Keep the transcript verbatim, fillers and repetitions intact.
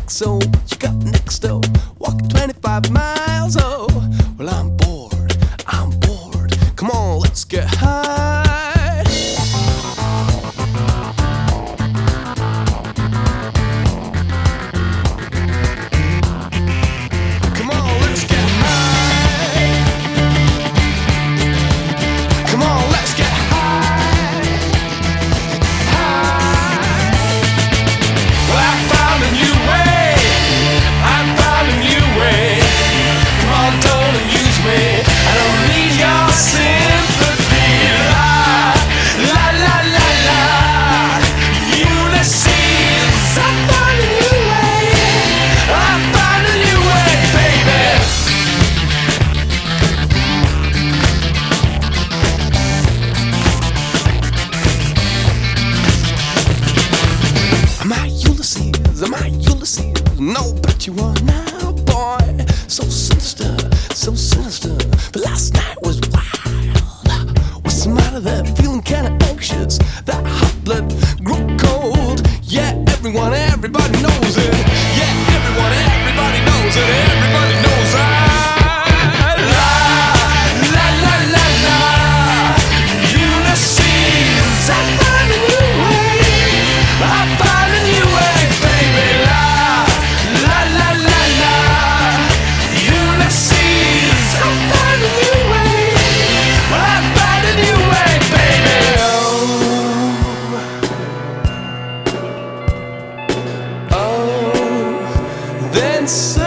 next, so what you got next, oh? Walk twenty-five miles, oh. Well, I'm bored, I'm bored. Come on, let's get high. Come on, let's get high. Come on, let's get high. High. Well, I found a new way. I found a new way. Come on, don't abuse me. I don't need your sympathy. La, la, la, la, la. Ulysses, I found a new way. I found a new way, baby. Am I Ulysses? Am I Ulysses? No, but you are now, boy. So sinister, so sinister. But last night was wild. What's the matter there? Feeling kinda anxious. That hot blood grew cold. Yeah, everyone, everybody knows it. Yeah, everyone, everybody knows it. Everybody knows I. La, la, la, la, la. Ulysses, I found a new way. I found a new way, baby. La, la, la, la, la. Ulysses, I found a new way. I found a new way, baby. Oh, oh. Then so